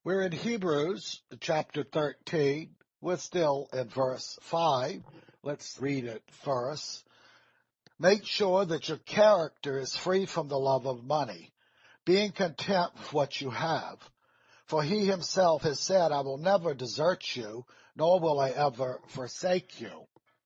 We're in Hebrews chapter 13. We're still in verse 5. Let's read it first. Make sure that your character is free from the love of money, being content with what you have. For he himself has said, I will never desert you, nor will I ever forsake you.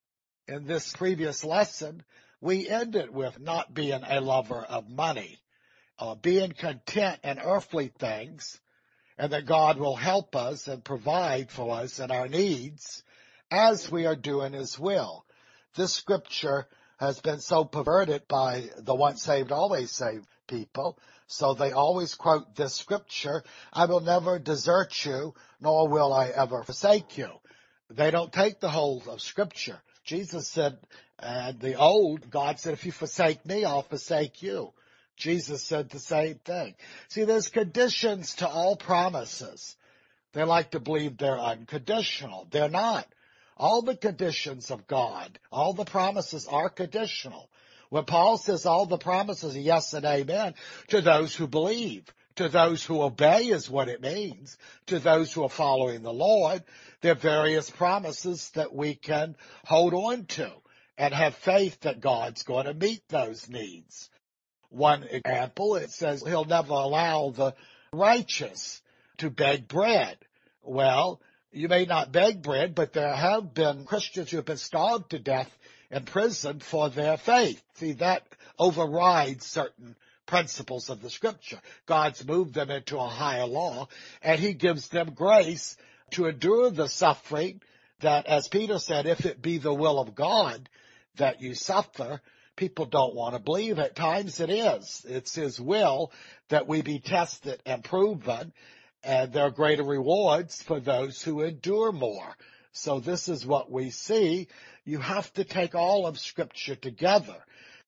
In this previous lesson, we ended with not being a lover of money, being content in earthly things, and that God will help us and provide for us and our needs as we are doing His will. This scripture has been so perverted by the once saved, always saved people, so they always quote this scripture, I will never desert you, nor will I ever forsake you. They don't take the whole of scripture. Jesus said, the old, God said, if you forsake me, I'll forsake you. Jesus said the same thing. See, there's conditions to all promises. They like to believe they're unconditional. They're not. All the conditions of God, all the promises are conditional. When Paul says all the promises are yes and amen to those who believe, to those who obey is what it means, to those who are following the Lord, there are various promises that we can hold on to and have faith that God's going to meet those needs. One example, it says he'll never allow the righteous to beg bread. Well, you may not beg bread, but there have been Christians who have been starved to death in prison for their faith. See, that overrides certain principles of the scripture. God's moved them into a higher law, and he gives them grace to endure the suffering that, as Peter said, if it be the will of God that you suffer. People don't want to believe. At times it is. It's his will that we be tested and proven, and there are greater rewards for those who endure more. So this is what we see. You have to take all of Scripture together.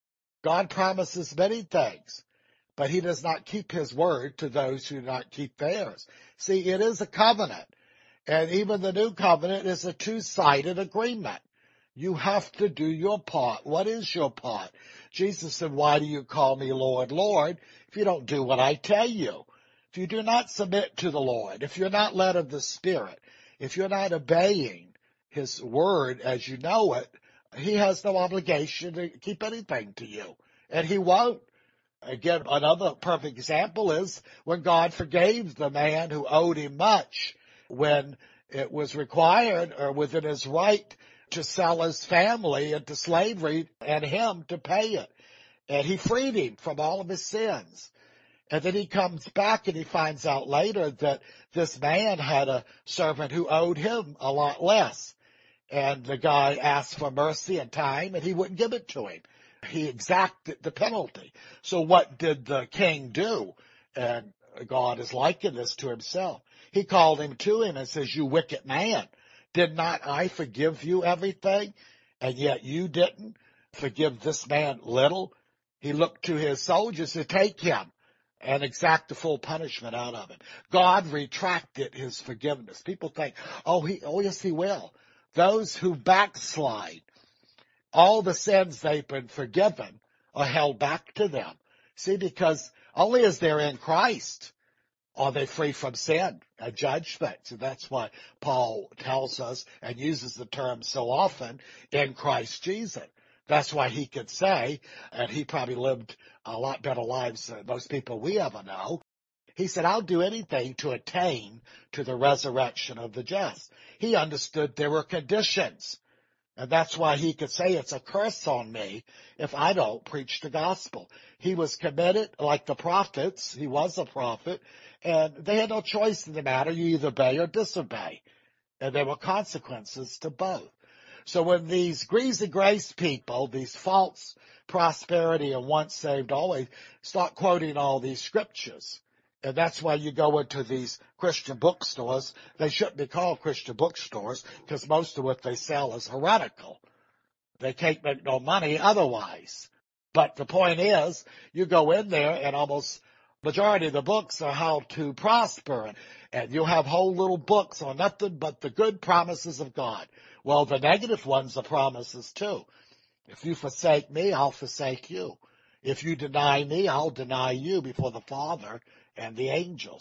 God promises many things, but he does not keep his word to those who do not keep theirs. See, it is a covenant, and even the new covenant is a two-sided agreement. You have to do your part. What is your part? Jesus said, why do you call me Lord, Lord, if you don't do what I tell you? If you do not submit to the Lord, if you're not led of the Spirit, if you're not obeying his word as you know it, he has no obligation to keep anything to you, and he won't. Again, another perfect example is when God forgave the man who owed him much, when it was required or within his right to sell his family into slavery and him to pay it. And he freed him from all of his sins. And then he comes back and he finds out later that this man had a servant who owed him a lot less. And the guy asked for mercy and time, and he wouldn't give it to him. He exacted the penalty. So what did the king do? And God is likened this to himself. He called him to him and says, you wicked man, did not I forgive you everything? And yet you didn't forgive this man little. He looked to his soldiers to take him and exact the full punishment out of him. God retracted his forgiveness. People think, oh yes, he will. Those who backslide, all the sins they've been forgiven are held back to them. See, because only as they're in Christ are they free from sin and judgment. So that's why Paul tells us and uses the term so often, in Christ Jesus. That's why he could say, and he probably lived a lot better lives than most people we ever know, he said, I'll do anything to attain to the resurrection of the just. He understood there were conditions. And that's why he could say it's a curse on me if I don't preach the gospel. He was committed like the prophets. He was a prophet. And they had no choice in the matter. You either obey or disobey. And there were consequences to both. So when these greasy grace people, these false prosperity and once saved always, start quoting all these scriptures, and that's why you go into these Christian bookstores. They shouldn't be called Christian bookstores because most of what they sell is heretical. They can't make no money otherwise. But the point is, you go in there and almost majority of the books are how to prosper. And you'll have whole little books on nothing but the good promises of God. Well, the negative ones are promises too. If you forsake me, I'll forsake you. If you deny me, I'll deny you before the Father and the angels.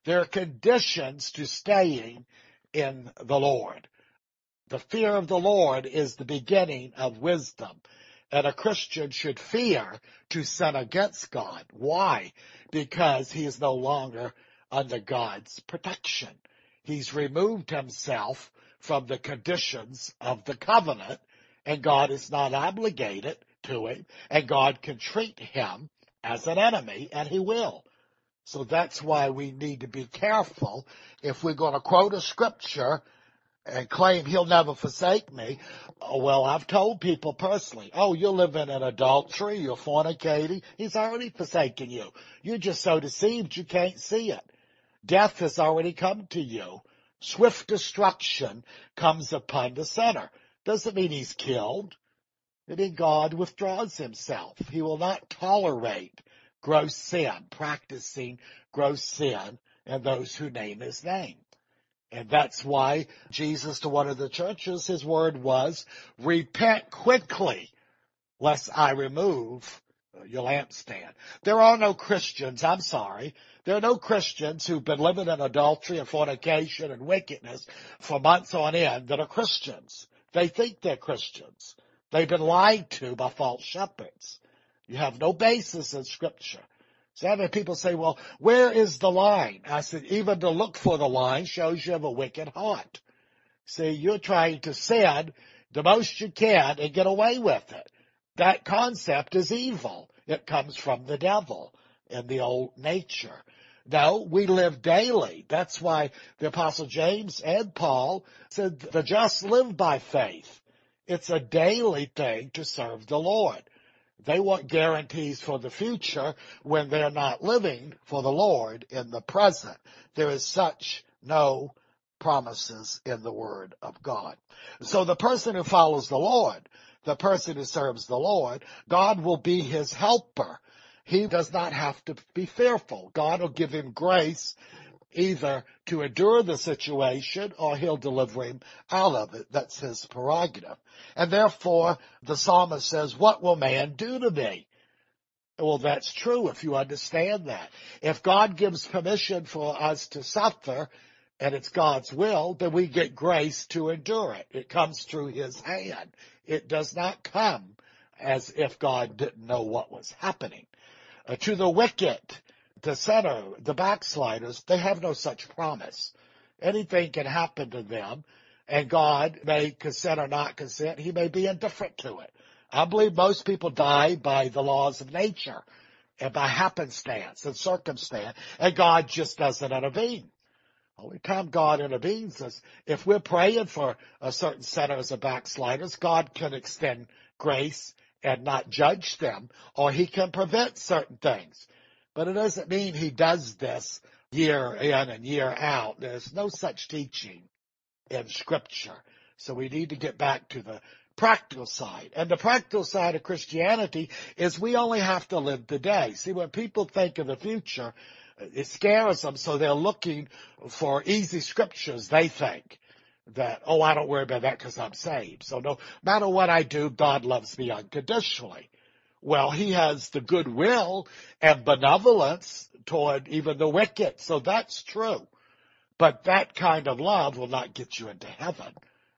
There are conditions to staying in the Lord. The fear of the Lord is the beginning of wisdom. And a Christian should fear to sin against God. Why? Because he is no longer under God's protection. He's removed himself from the conditions of the covenant, and God is not obligated to him, and God can treat him as an enemy, and he will. So that's why we need to be careful if we're going to quote a scripture and claim he'll never forsake me. Well, I've told people personally, oh, you're living in adultery, you're fornicating. He's already forsaken you. You're just so deceived you can't see it. Death has already come to you. Swift destruction comes upon the sinner. Doesn't mean he's killed. It means God withdraws himself. He will not tolerate gross sin, practicing gross sin, and those who name his name. And that's why Jesus, to one of the churches, his word was, repent quickly, lest I remove your lampstand. There are no Christians, I'm sorry, there are no Christians who've been living in adultery and fornication and wickedness for months on end that are Christians. They think they're Christians. They've been lied to by false shepherds. You have no basis in Scripture. So many people say, well, where is the line? I said, even to look for the line shows you have a wicked heart. See, you're trying to sin the most you can and get away with it. That concept is evil. It comes from the devil and the old nature. No, we live daily. That's why the Apostle James and Paul said the just live by faith. It's a daily thing to serve the Lord. They want guarantees for the future when they're not living for the Lord in the present. There is such no promises in the Word of God. So the person who follows the Lord, the person who serves the Lord, God will be his helper. He does not have to be fearful. God will give him grace either to endure the situation or he'll deliver him out of it. That's his prerogative. And therefore, the psalmist says, what will man do to me? Well, that's true if you understand that. If God gives permission for us to suffer, and it's God's will, then we get grace to endure it. It comes through his hand. It does not come as if God didn't know what was happening. To the wicked, the sinner, the backsliders, they have no such promise. Anything can happen to them, and God may consent or not consent. He may be indifferent to it. I believe most people die by the laws of nature and by happenstance and circumstance, and God just doesn't intervene. Only time God intervenes is if we're praying for a certain sinners or backsliders, God can extend grace and not judge them, or he can prevent certain things. But it doesn't mean he does this year in and year out. There's no such teaching in Scripture. So we need to get back to the practical side. And the practical side of Christianity is we only have to live today. See, when people think of the future, it scares them, so they're looking for easy scriptures, they think. That, oh, I don't worry about that because I'm saved. So no matter what I do, God loves me unconditionally. Well, he has the goodwill and benevolence toward even the wicked. So that's true. But that kind of love will not get you into heaven.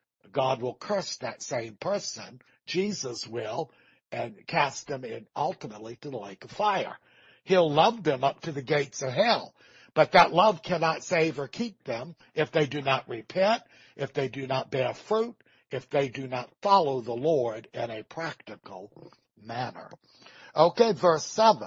God will curse that same person, Jesus will, and cast them in ultimately to the lake of fire. He'll love them up to the gates of hell. But that love cannot save or keep them if they do not repent, if they do not bear fruit, if they do not follow the Lord in a practical manner. Okay, verse 7.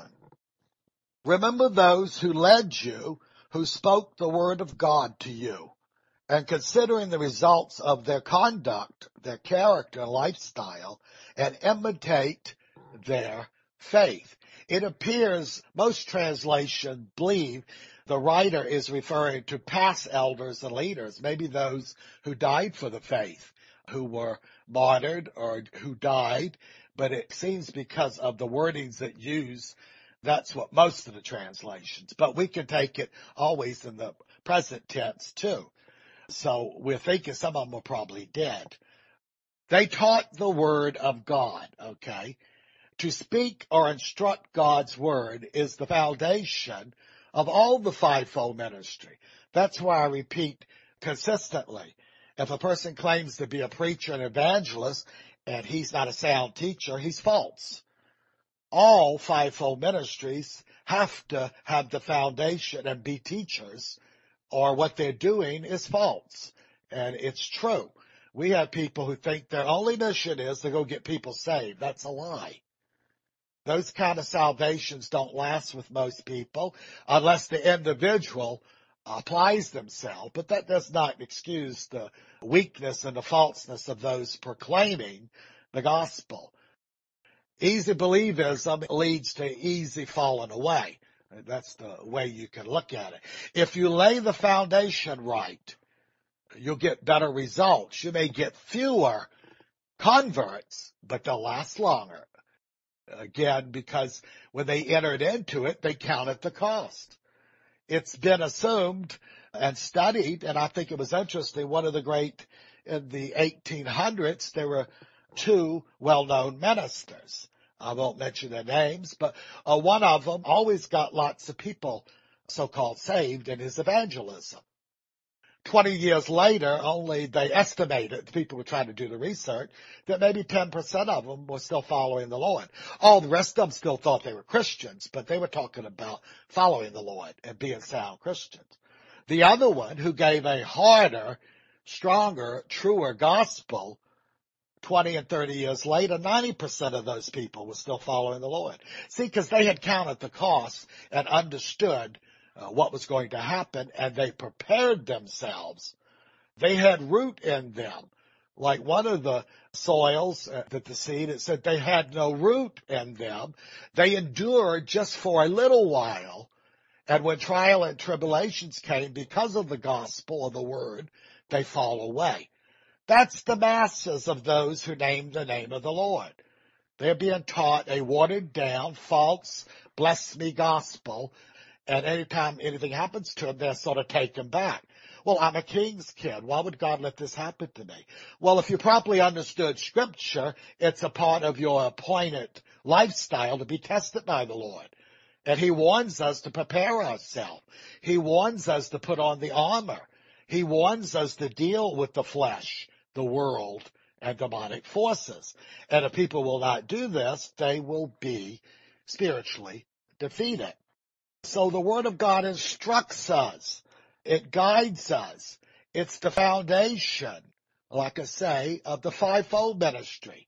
Remember those who led you, who spoke the word of God to you, and considering the results of their conduct, their character and lifestyle, and imitate their faith. It appears most translations believe the writer is referring to past elders and leaders, maybe those who died for the faith, who were martyred or who died, but it seems because of the wordings that use, that's what most of the translations. But we can take it always in the present tense too. So we're thinking some of them were probably dead. They taught the word of God, okay? To speak or instruct God's word is the foundation of all the fivefold ministry. That's why I repeat consistently, if a person claims to be a preacher and evangelist and he's not a sound teacher, he's false. All fivefold ministries have to have the foundation and be teachers, or what they're doing is false. And it's true. We have people who think their only mission is to go get people saved. That's a lie. Those kind of salvations don't last with most people unless the individual applies themselves. But that does not excuse the weakness and the falseness of those proclaiming the gospel. Easy believism leads to easy falling away. That's the way you can look at it. If you lay the foundation right, you'll get better results. You may get fewer converts, but they'll last longer. Again, because when they entered into it, they counted the cost. It's been assumed and studied, and I think it was interesting, in the 1800s, there were two well-known ministers. I won't mention their names, but one of them always got lots of people so-called saved in his evangelism. 20 years later, they estimated, the people were trying to do the research, that maybe 10% of them were still following the Lord. All the rest of them still thought they were Christians, but they were talking about following the Lord and being sound Christians. The other one, who gave a harder, stronger, truer gospel, 20 and 30 years later, 90% of those people were still following the Lord. See, because they had counted the cost and understood what was going to happen, and they prepared themselves. They had root in them. Like one of the soils that the seed, it said they had no root in them. They endured just for a little while, and when trial and tribulations came because of the gospel or the word, they fall away. That's the masses of those who name the name of the Lord. They're being taught a watered-down, false, bless-me gospel, and anytime anything happens to them, they're sort of taken back. Well, I'm a king's kid. Why would God let this happen to me? Well, if you properly understood Scripture, it's a part of your appointed lifestyle to be tested by the Lord. And He warns us to prepare ourselves. He warns us to put on the armor. He warns us to deal with the flesh, the world, and demonic forces. And if people will not do this, they will be spiritually defeated. So the Word of God instructs us. It guides us. It's the foundation, like I say, of the fivefold ministry.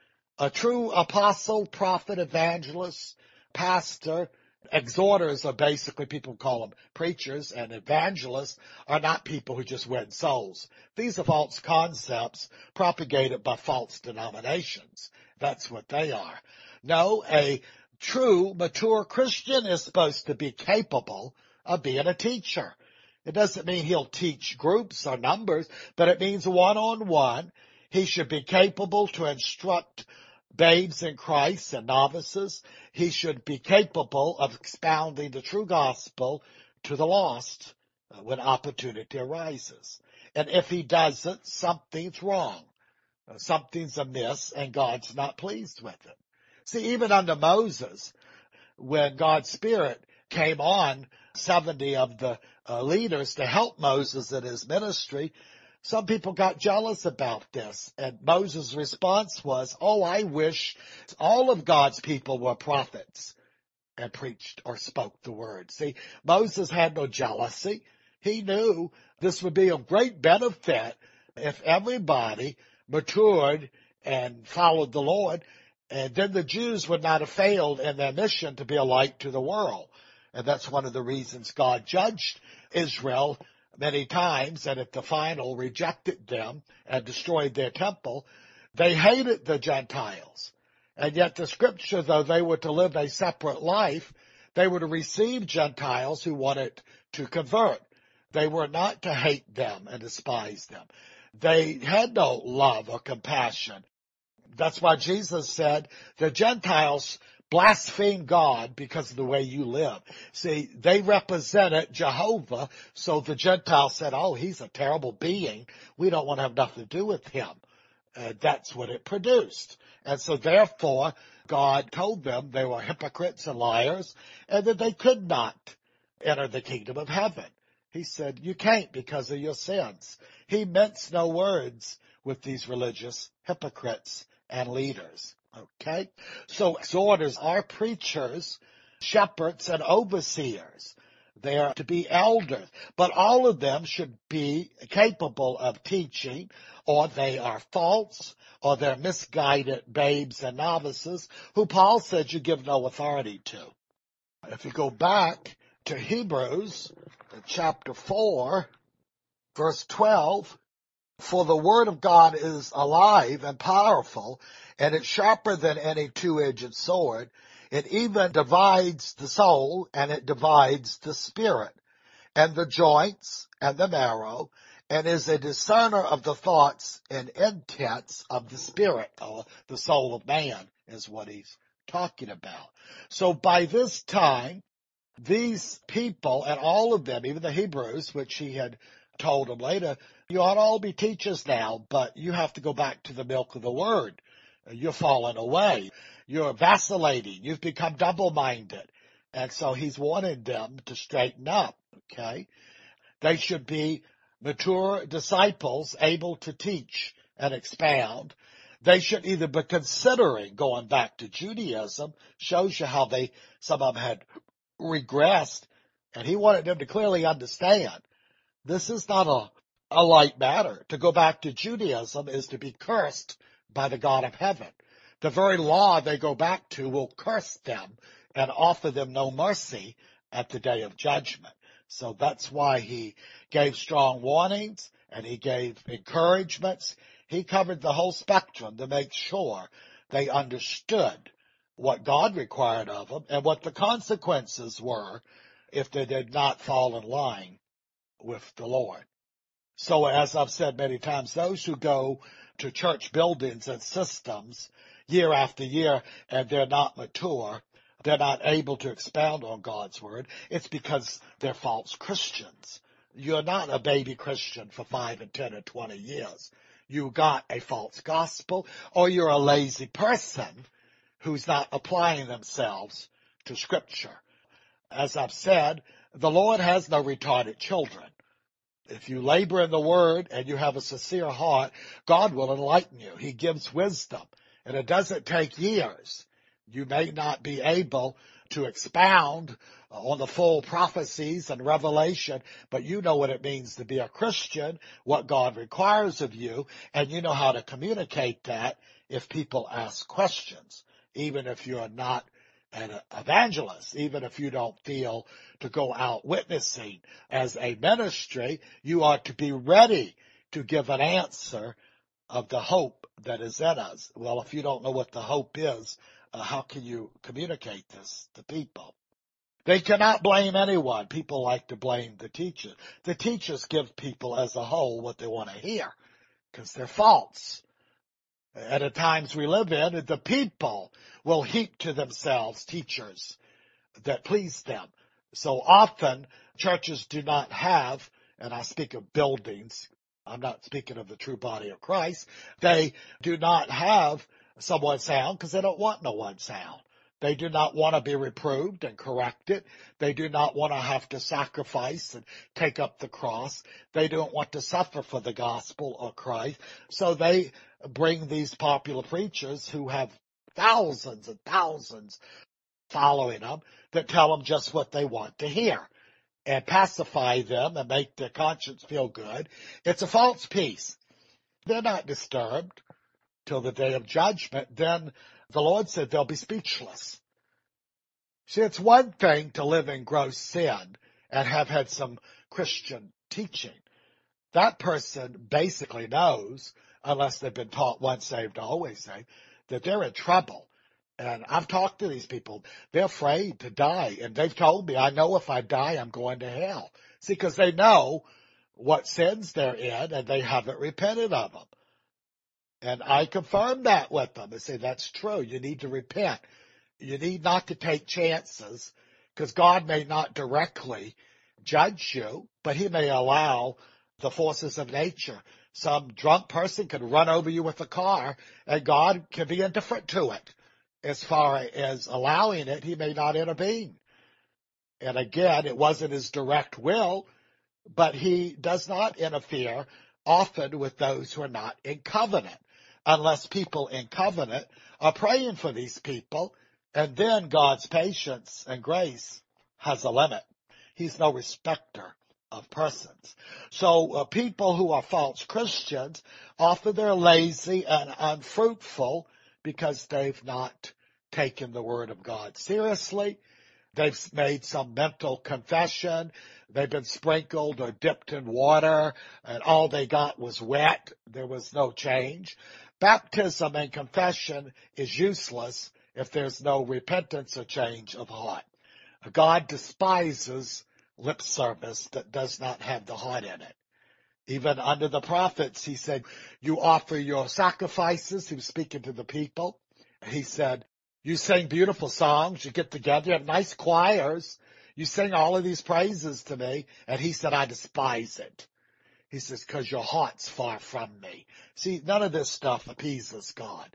A true apostle, prophet, evangelist, pastor, exhorters are basically, people call them preachers, and evangelists are not people who just win souls. These are false concepts propagated by false denominations. That's what they are. No, a true, mature Christian is supposed to be capable of being a teacher. It doesn't mean he'll teach groups or numbers, but it means one-on-one. He should be capable to instruct babes in Christ and novices. He should be capable of expounding the true gospel to the lost when opportunity arises. And if he doesn't, something's wrong. Something's amiss, and God's not pleased with it. See, even under Moses, when God's Spirit came on 70 of the leaders to help Moses in his ministry, some people got jealous about this. And Moses' response was, I wish all of God's people were prophets and preached or spoke the word. See, Moses had no jealousy. He knew this would be of great benefit if everybody matured and followed the Lord, and then the Jews would not have failed in their mission to be a light to the world. And that's one of the reasons God judged Israel many times, and at the final rejected them and destroyed their temple. They hated the Gentiles. And yet the Scripture, though they were to live a separate life, they were to receive Gentiles who wanted to convert. They were not to hate them and despise them. They had no love or compassion. That's why Jesus said the Gentiles blaspheme God because of the way you live. See, they represented Jehovah, so the Gentiles said, he's a terrible being. We don't want to have nothing to do with him. That's what it produced. And so therefore, God told them they were hypocrites and liars, and that they could not enter the kingdom of heaven. He said, you can't because of your sins. He minced no words with these religious hypocrites and leaders. Okay? So exhorters are preachers, shepherds, and overseers. They are to be elders, but all of them should be capable of teaching, or they are false, or they're misguided babes and novices, who Paul said you give no authority to. If you go back to Hebrews chapter 4, verse 12, for the word of God is alive and powerful, and it's sharper than any two-edged sword. It even divides the soul, and it divides the spirit, and the joints, and the marrow, and is a discerner of the thoughts and intents of the spirit, or the soul of man, is what he's talking about. So by this time, these people, and all of them, even the Hebrews, which he had told them later, you ought to all be teachers now, but you have to go back to the milk of the word. You're falling away. You're vacillating. You've become double-minded. And so he's wanting them to straighten up, okay? They should be mature disciples able to teach and expound. They should either be considering going back to Judaism, shows you how some of them had regressed, and he wanted them to clearly understand this is not a light matter. To go back to Judaism is to be cursed by the God of heaven. The very law they go back to will curse them and offer them no mercy at the day of judgment. So that's why he gave strong warnings and he gave encouragements. He covered the whole spectrum to make sure they understood what God required of them and what the consequences were if they did not fall in line with the Lord. So as I've said many times, those who go to church buildings and systems year after year and they're not mature, they're not able to expound on God's word, it's because they're false Christians. You're not a baby Christian for 5 and 10 and 20 years. You got a false gospel, or you're a lazy person who's not applying themselves to Scripture. As I've said, the Lord has no retarded children. If you labor in the Word and you have a sincere heart, God will enlighten you. He gives wisdom, and it doesn't take years. You may not be able to expound on the full prophecies and revelation, but you know what it means to be a Christian, what God requires of you, and you know how to communicate that if people ask questions, even if you're not an evangelist, even if you don't feel to go out witnessing as a ministry, you are to be ready to give an answer of the hope that is in us. Well, if you don't know what the hope is, how can you communicate this to people? They cannot blame anyone. People like to blame the teachers. The teachers give people as a whole what they want to hear because they're false. At the times we live in, the people will heap to themselves teachers that please them. So often, churches do not have, and I speak of buildings, I'm not speaking of the true body of Christ, they do not have someone sound because they don't want no one sound. They do not want to be reproved and corrected. They do not want to have to sacrifice and take up the cross. They don't want to suffer for the gospel of Christ. So they bring these popular preachers who have thousands and thousands following them that tell them just what they want to hear and pacify them and make their conscience feel good. It's a false peace. They're not disturbed till the day of judgment. Then the Lord said they'll be speechless. See, it's one thing to live in gross sin and have had some Christian teaching. That person basically knows, unless they've been taught once saved, always saved, that they're in trouble. And I've talked to these people. They're afraid to die. And they've told me, I know if I die, I'm going to hell. See, because they know what sins they're in and they haven't repented of them. And I confirm that with them and say, that's true. You need to repent. You need not to take chances because God may not directly judge you, but he may allow the forces of nature. Some drunk person could run over you with a car and God can be indifferent to it. As far as allowing it, he may not intervene. And again, it wasn't his direct will, but he does not interfere often with those who are not in covenant, unless people in covenant are praying for these people, and then God's patience and grace has a limit. He's no respecter of persons. So people who are false Christians, often they're lazy and unfruitful because they've not taken the word of God seriously. They've made some mental confession. They've been sprinkled or dipped in water, and all they got was wet. There was no change. Baptism and confession is useless if there's no repentance or change of heart. God despises lip service that does not have the heart in it. Even under the prophets, he said, you offer your sacrifices. He was speaking to the people. He said, you sing beautiful songs. You get together. You have nice choirs. You sing all of these praises to me. And he said, I despise it. He says, because your heart's far from me. See, none of this stuff appeases God.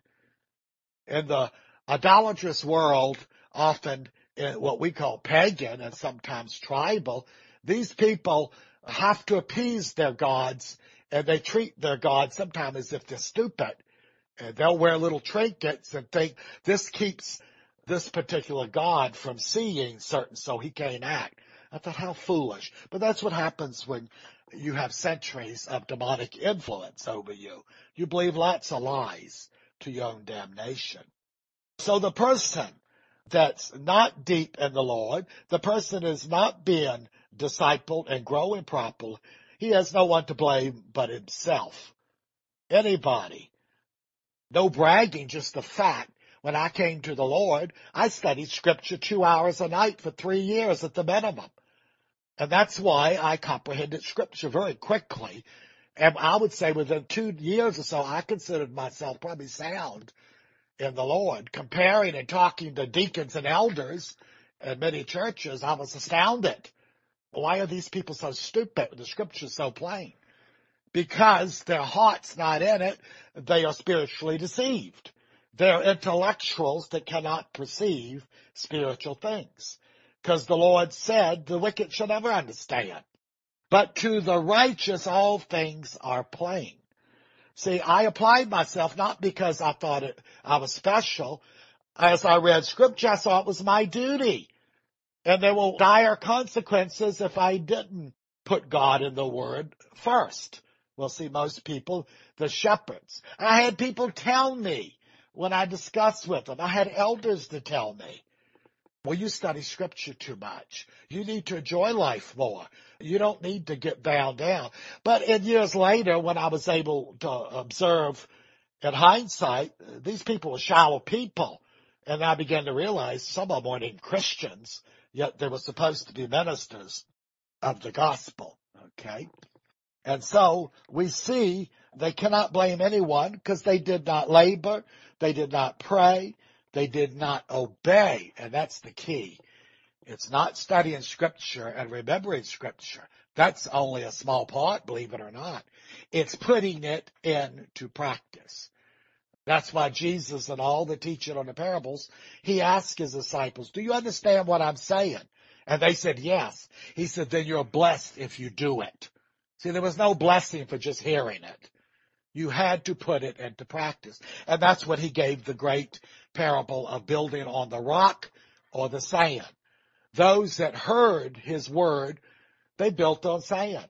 In the idolatrous world, often in what we call pagan and sometimes tribal, these people have to appease their gods, and they treat their gods sometimes as if they're stupid. And they'll wear little trinkets and think this keeps this particular god from seeing certain, so he can't act. I thought, how foolish. But that's what happens when you have centuries of demonic influence over you. You believe lots of lies to your own damnation. So the person that's not deep in the Lord, the person is not being discipled and growing properly, he has no one to blame but himself. Anybody. No bragging, just the fact. When I came to the Lord, I studied Scripture 2 hours a night for 3 years at the minimum. And that's why I comprehended Scripture very quickly. And I would say within 2 years or so, I considered myself probably sound in the Lord. Comparing and talking to deacons and elders in many churches, I was astounded. Why are these people so stupid? The Scripture's so plain. Because their heart's not in it, they are spiritually deceived. They're intellectuals that cannot perceive spiritual things. Because the Lord said the wicked shall never understand. But to the righteous all things are plain. See, I applied myself not because I thought I was special. As I read Scripture, I saw it was my duty. And there were dire consequences if I didn't put God in the Word first. Well, see, most people, the shepherds. I had people tell me when I discussed with them. I had elders to tell me, well, you study Scripture too much. You need to enjoy life more. You don't need to get bound down. But in years later, when I was able to observe in hindsight, these people were shallow people. And I began to realize some of them weren't even Christians, yet they were supposed to be ministers of the gospel. Okay? And so we see they cannot blame anyone because they did not labor, they did not pray, they did not obey. And that's the key. It's not studying Scripture and remembering Scripture. That's only a small part, believe it or not. It's putting it into practice. That's why Jesus and all the teaching on the parables, he asked his disciples, do you understand what I'm saying? And they said, yes. He said, then you're blessed if you do it. See, there was no blessing for just hearing it. You had to put it into practice. And that's what he gave the great parable of building on the rock or the sand. Those that heard his word, they built on sand.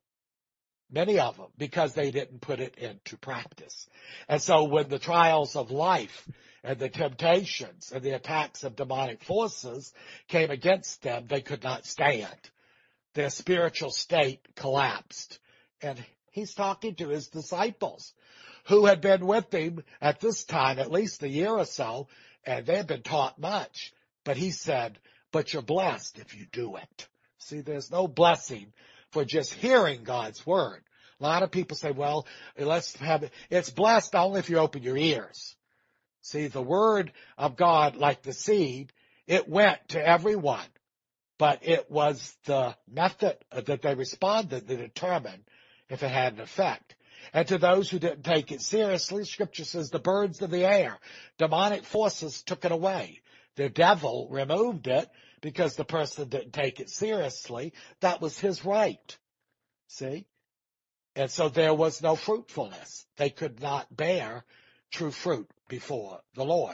Many of them, because they didn't put it into practice. And so when the trials of life and the temptations and the attacks of demonic forces came against them, they could not stand. Their spiritual state collapsed. And he's talking to his disciples who had been with him at this time, at least a year or so, and they had been taught much. But he said, but you're blessed if you do it. See, there's no blessing for just hearing God's word. A lot of people say, well, let's have it. It's blessed only if you open your ears. See, the word of God, like the seed, it went to everyone. But it was the method that they responded that determined if it had an effect. And to those who didn't take it seriously, Scripture says the birds of the air, demonic forces took it away. The devil removed it, because the person didn't take it seriously. That was his right. See? And so there was no fruitfulness. They could not bear true fruit before the Lord.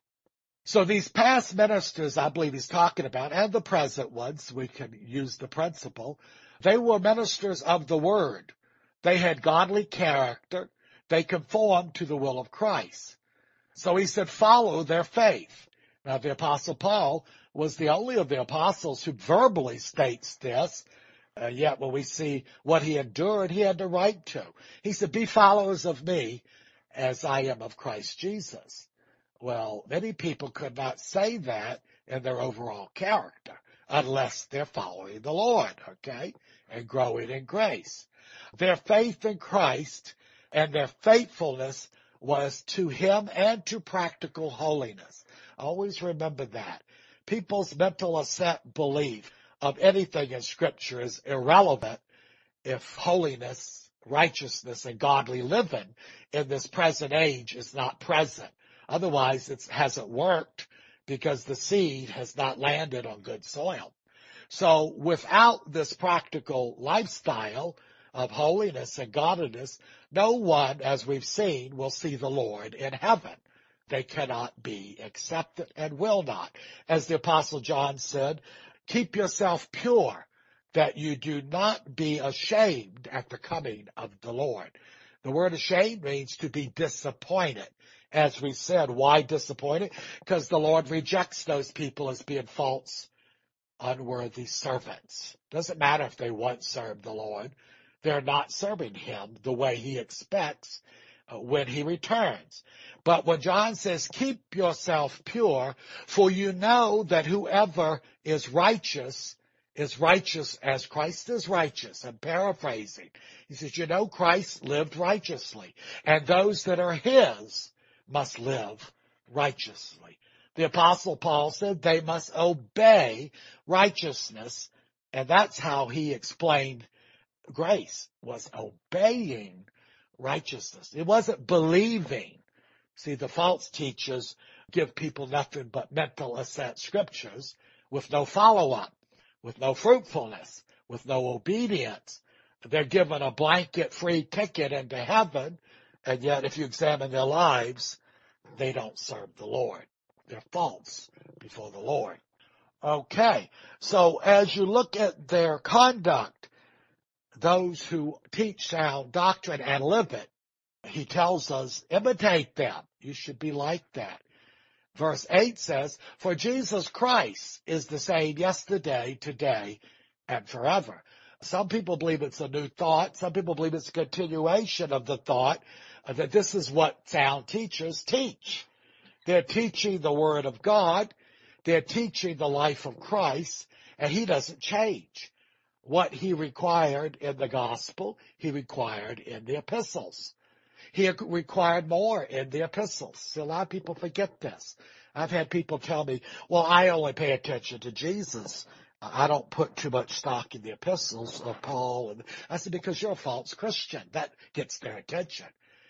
So these past ministers, I believe he's talking about, and the present ones, we can use the principle, they were ministers of the word. They had godly character. They conformed to the will of Christ. So he said, follow their faith. Now, the Apostle Paul was the only of the apostles who verbally states this. Yet when we see what he endured, he had the right to. He said, be followers of me as I am of Christ Jesus. Well, many people could not say that in their overall character unless they're following the Lord, okay, and growing in grace. Their faith in Christ and their faithfulness was to him and to practical holiness. Always remember that. People's mental assent belief of anything in Scripture is irrelevant if holiness, righteousness, and godly living in this present age is not present. Otherwise, it hasn't worked because the seed has not landed on good soil. So without this practical lifestyle of holiness and godliness, no one, as we've seen, will see the Lord in heaven. They cannot be accepted and will not. As the Apostle John said, keep yourself pure, that you do not be ashamed at the coming of the Lord. The word ashamed means to be disappointed. As we said, why disappointed? Because the Lord rejects those people as being false, unworthy servants. Doesn't matter if they once served the Lord. They're not serving him the way he expects when he returns. But when John says, keep yourself pure, for you know that whoever is righteous as Christ is righteous. I'm paraphrasing. He says, you know, Christ lived righteously, and those that are his must live righteously. The Apostle Paul said they must obey righteousness, and that's how he explained grace, was obeying righteousness. It wasn't believing. See, the false teachers give people nothing but mental assent scriptures with no follow-up, with no fruitfulness, with no obedience. They're given a blanket free ticket into heaven, and yet if you examine their lives, they don't serve the Lord. They're false before the Lord. Okay, so as you look at their conduct, those who teach sound doctrine and live it, he tells us, imitate them. You should be like that. Verse 8 says, for Jesus Christ is the same yesterday, today, and forever. Some people believe it's a new thought. Some people believe it's a continuation of the thought that this is what sound teachers teach. They're teaching the Word of God. They're teaching the life of Christ, and he doesn't change. What he required in the gospel, he required in the epistles. He required more in the epistles. See, a lot of people forget this. I've had people tell me, well, I only pay attention to Jesus. I don't put too much stock in the epistles of Paul. And I said, because you're a false Christian. That gets their attention.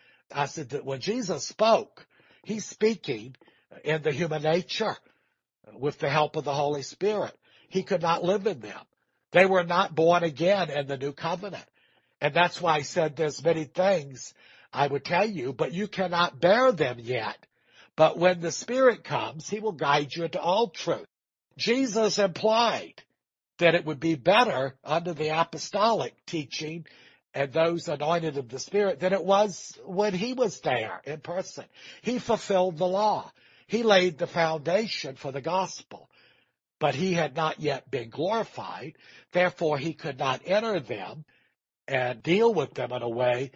I said that when Jesus spoke, he's speaking in the human nature with the help of the Holy Spirit. He could not live in them. They were not born again in the new covenant. And that's why I said there's many things I would tell you, but you cannot bear them yet. But when the Spirit comes, he will guide you into all truth. Jesus implied that it would be better under the apostolic teaching and those anointed of the Spirit than it was when he was there in person. He fulfilled the law. He laid the foundation for the gospel. But he had not yet been glorified. Therefore, he could not enter them and deal with them in a way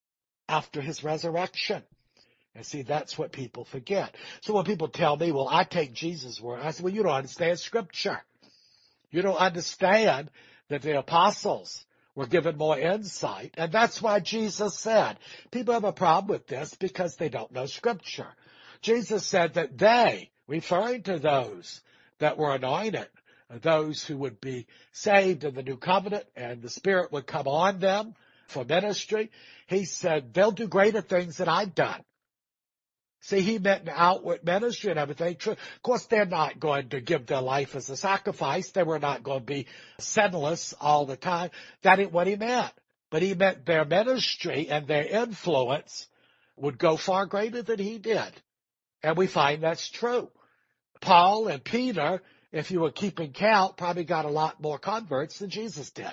after his resurrection. And see, that's what people forget. So when people tell me, well, I take Jesus' word, I say, well, you don't understand Scripture. You don't understand that the apostles were given more insight. And that's why Jesus said, people have a problem with this because they don't know Scripture. Jesus said that they, referring to those that were anointed, those who would be saved in the new covenant and the Spirit would come on them for ministry, he said, they'll do greater things than I've done. See, he meant an outward ministry and everything. Of course, they're not going to give their life as a sacrifice. They were not going to be sinless all the time. That ain't what he meant. But he meant their ministry and their influence would go far greater than he did. And we find that's true. Paul and Peter, if you were keeping count, probably got a lot more converts than Jesus did.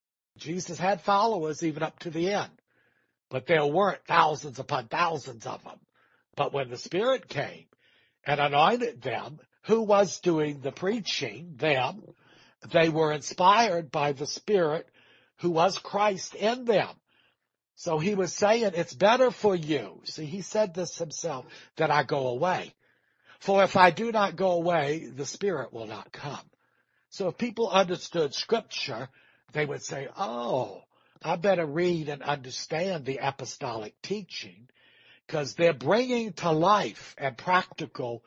Jesus had followers even up to the end. But there weren't thousands upon thousands of them. But when the Spirit came and anointed them, who was doing the preaching? Them. They were inspired by the Spirit who was Christ in them. So he was saying, it's better for you. See, he said this himself, that I go away. For if I do not go away, the Spirit will not come. So if people understood Scripture, they would say, oh, I better read and understand the apostolic teaching, because they're bringing to life and practical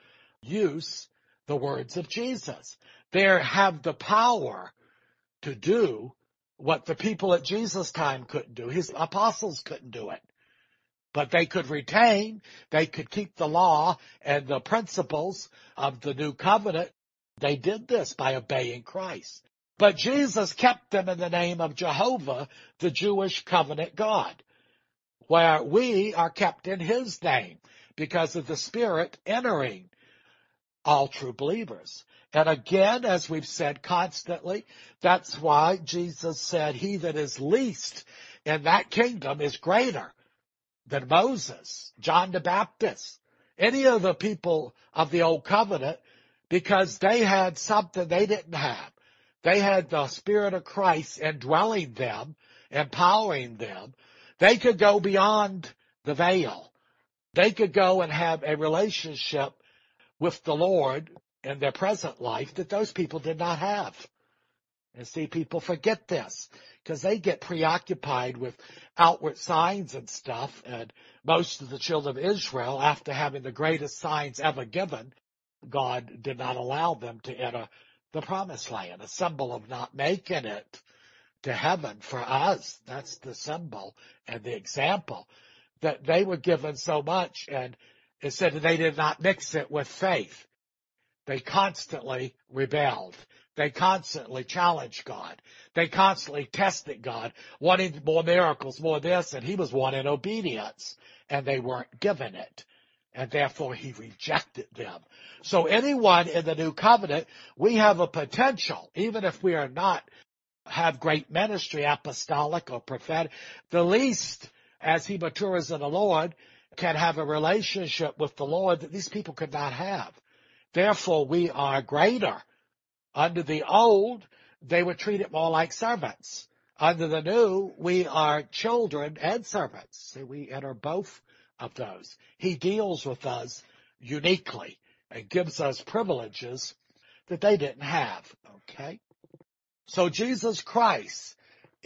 use the words of Jesus. They have the power to do what the people at Jesus' time couldn't do. His apostles couldn't do it. But they could retain, they could keep the law and the principles of the new covenant. They did this by obeying Christ. But Jesus kept them in the name of Jehovah, the Jewish covenant God, where we are kept in his name because of the Spirit entering all true believers. And again, as we've said constantly, that's why Jesus said, he that is least in that kingdom is greater than Moses, John the Baptist, any of the people of the old covenant, because they had something they didn't have. They had the Spirit of Christ indwelling them, empowering them. They could go beyond the veil. They could go and have a relationship with the Lord in their present life that those people did not have. And see, people forget this because they get preoccupied with outward signs and stuff. And most of the children of Israel, after having the greatest signs ever given, God did not allow them to enter the promised land, a symbol of not making it to heaven for us. That's the symbol and the example that they were given so much, and it said that they did not mix it with faith. They constantly rebelled. They constantly challenged God. They constantly tested God, wanting more miracles, more this, and he was wanting obedience, and they weren't given it. And therefore he rejected them. So anyone in the new covenant, we have a potential, even if we are not have great ministry, apostolic or prophetic, the least as he matures in the Lord can have a relationship with the Lord that these people could not have. Therefore, we are greater. Under the old, they were treated more like servants. Under the new, we are children and servants. See, we enter both of those. He deals with us uniquely and gives us privileges that they didn't have. Okay? So Jesus Christ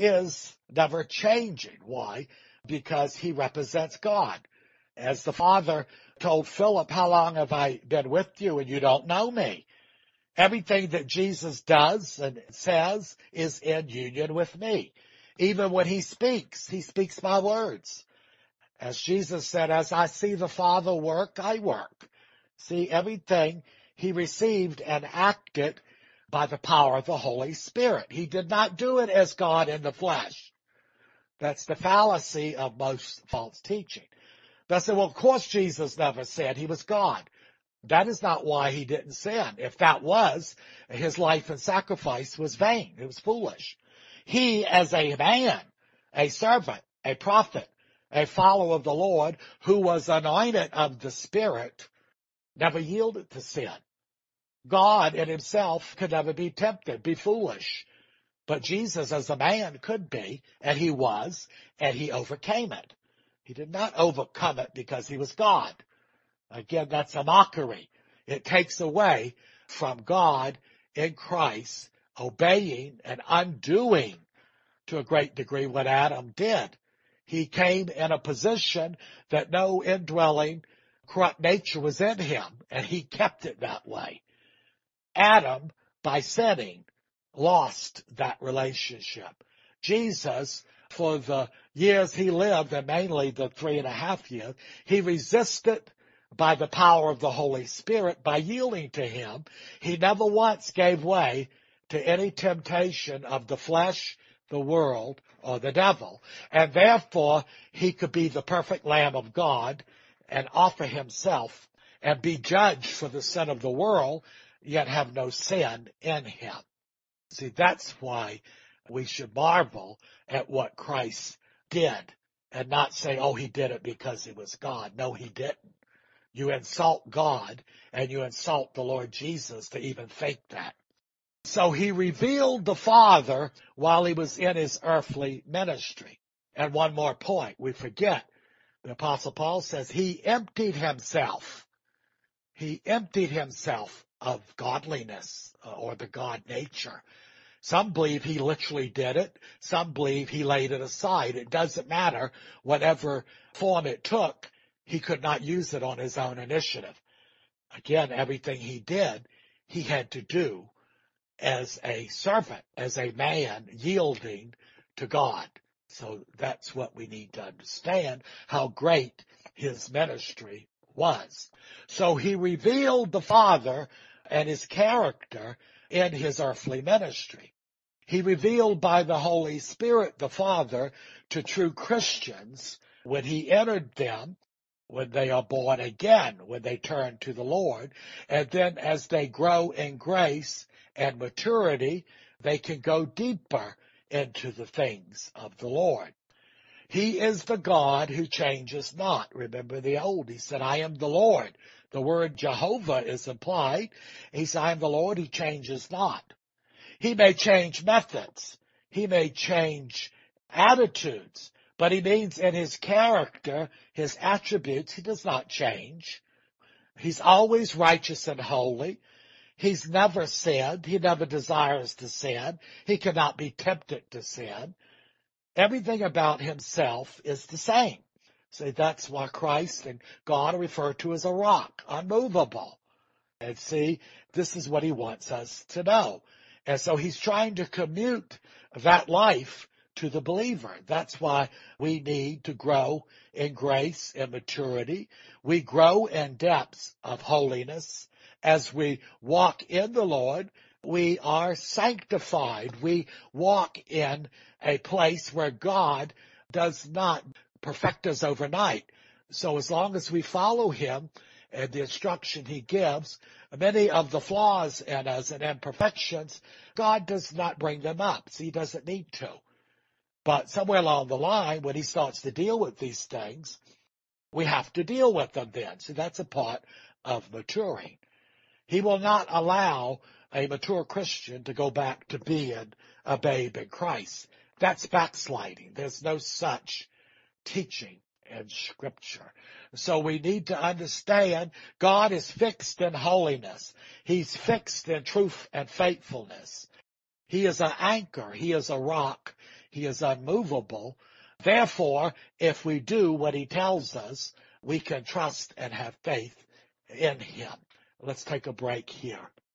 is never changing. Why? Because he represents God. As the Father told Philip, how long have I been with you and you don't know me? Everything that Jesus does and says is in union with me. Even when he speaks my words. As Jesus said, as I see the Father work, I work. See, everything he received and acted by the power of the Holy Spirit. He did not do it as God in the flesh. That's the fallacy of most false teaching. They say, well, of course Jesus never said he was God. That is not why he didn't sin. If that was, his life and sacrifice was vain. It was foolish. He, as a man, a servant, a prophet, a follower of the Lord, who was anointed of the Spirit, never yielded to sin. God in himself could never be tempted, be foolish. But Jesus as a man could be, and he was, and he overcame it. He did not overcome it because he was God. Again, that's a mockery. It takes away from God in Christ obeying and undoing to a great degree what Adam did. He came in a position that no indwelling corrupt nature was in him, and he kept it that way. Adam, by sinning, lost that relationship. Jesus, for the years he lived, and mainly the 3.5 years, he resisted by the power of the Holy Spirit, by yielding to him. He never once gave way to any temptation of the flesh, the world, or the devil. And therefore, he could be the perfect Lamb of God and offer himself and be judged for the sin of the world, yet have no sin in him. See, that's why we should marvel at what Christ did and not say, oh, he did it because he was God. No, he didn't. You insult God and you insult the Lord Jesus to even think that. So he revealed the Father while he was in his earthly ministry. And one more point, we forget. The Apostle Paul says he emptied himself. He emptied himself of godliness or the God nature. Some believe he literally did it. Some believe he laid it aside. It doesn't matter. Whatever form it took, he could not use it on his own initiative. Again, everything he did, he had to do as a servant, as a man yielding to God. So that's what we need to understand, how great his ministry was. So he revealed the Father and his character in his earthly ministry. He revealed by the Holy Spirit the Father to true Christians when he entered them, when they are born again, when they turn to the Lord. And then as they grow in grace and maturity, they can go deeper into the things of the Lord. He is the God who changes not. Remember the old, he said, I am the Lord. The word Jehovah is implied. He said, I am the Lord who changes not. He may change methods. He may change attitudes. But he means in his character, his attributes, he does not change. He's always righteous and holy. He's never sinned. He never desires to sin. He cannot be tempted to sin. Everything about himself is the same. So that's why Christ and God are referred to as a rock, unmovable. And see, this is what he wants us to know. And so he's trying to commute that life to the believer. That's why we need to grow in grace and maturity. We grow in depths of holiness. As we walk in the Lord, we are sanctified. We walk in a place where God does not perfect us overnight. So as long as we follow him and the instruction he gives, many of the flaws in us and imperfections, God does not bring them up. So he doesn't need to. But somewhere along the line, when he starts to deal with these things, we have to deal with them then. So that's a part of maturing. He will not allow a mature Christian to go back to being a babe in Christ. That's backsliding. There's no such teaching in Scripture. So we need to understand God is fixed in holiness. He's fixed in truth and faithfulness. He is an anchor. He is a rock. He is unmovable. Therefore, if we do what he tells us, we can trust and have faith in him. Let's take a break here.